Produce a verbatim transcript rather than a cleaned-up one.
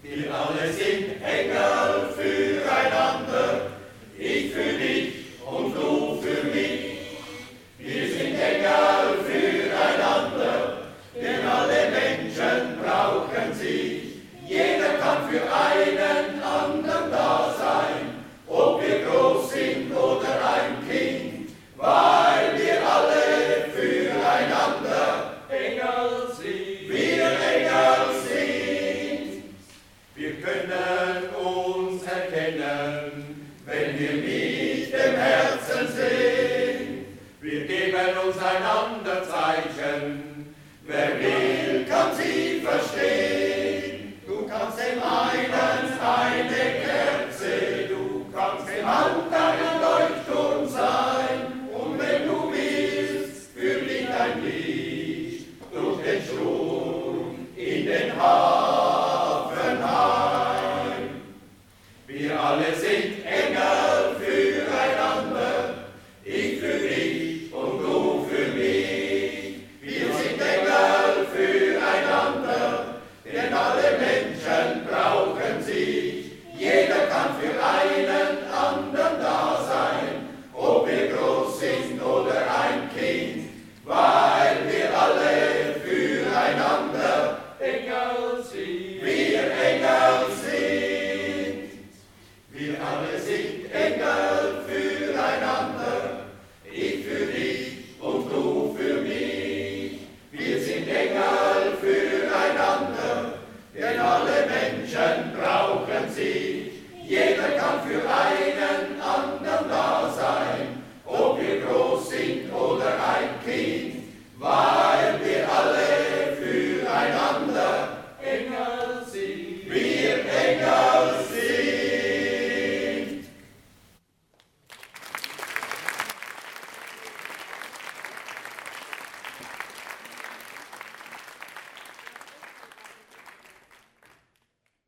Wir alle sind Engel füreinander, ich für dich und du für mich. Wir sind Engel füreinander, denn alle Menschen brauchen sich. Jeder kann für einen anderen da sein, ob wir groß sind oder ein Kind, weil wir alle füreinander Engel sind. Wir Engel sind. Wir können uns erkennen, wenn wir mit dem Herzen sehen. Wir geben uns einander Zeichen, wer will, kann sie verstehen. Du kannst dem einen eine Kerze, du kannst dem anderen ein Leuchtturm sein. Und wenn du willst, für dich ein Licht durch den Sturm in den Hafen heim. Wir alle sind Engel füreinander, ich für dich und du für mich. Wir sind Engel füreinander, denn alle Menschen brauchen sich. Jeder kann für einen anderen da sein, ob wir groß sind oder ein Kind, weil wir alle füreinander Engel sind. Wir Engel sind. Wir alle sind Engel füreinander, ich für dich und du für mich. Wir sind Engel füreinander, denn alle Menschen brauchen sich. Jeder kann für einen